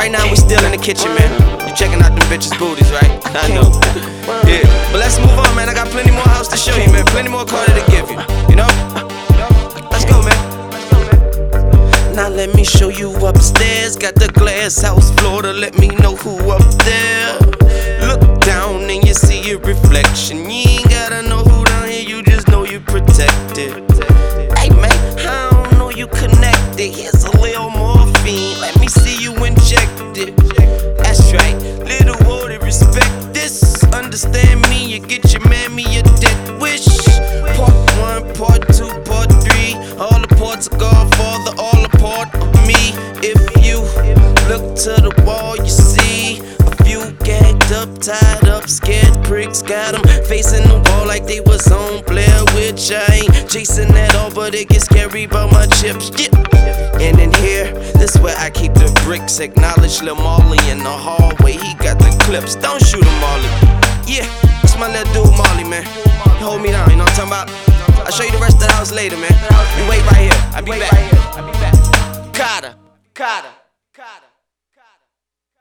Right now we still in the kitchen, man. You checking out them bitches' booties, right? I know. Yeah, but let's move on, man. I got plenty more house to show you, man. Plenty more Carter to give you. You know? Let's go, man. Now let me show you upstairs. Got the glass house floor to let me know who up there. Look down and you see your reflection. You ain't gotta know who down here, you just know you protected. Hey man, I don't know you connected. Here's a little morphine, let me see you injected. That's right, little water, respect this. Understand me, you get your mammy a death wish. Part 1, part 2, part 3. All the parts of Godfather, all a part of me. If you look to the wall, you see a few gagged up, tied up, scared pricks. Got them facing the wall like they was on Blair Witch. I ain't chasing that all, but it gets scary about my chips. Yeah. And in here, this where I keep the bricks. Acknowledge Lil Marley in the hallway. He got the clips. Don't shoot him, Marley. Yeah, it's my little dude, Marley, man. He hold me down, you know what I'm talking about? I'll show you the rest of the house later, man. You wait right here. I'll be back. Carter.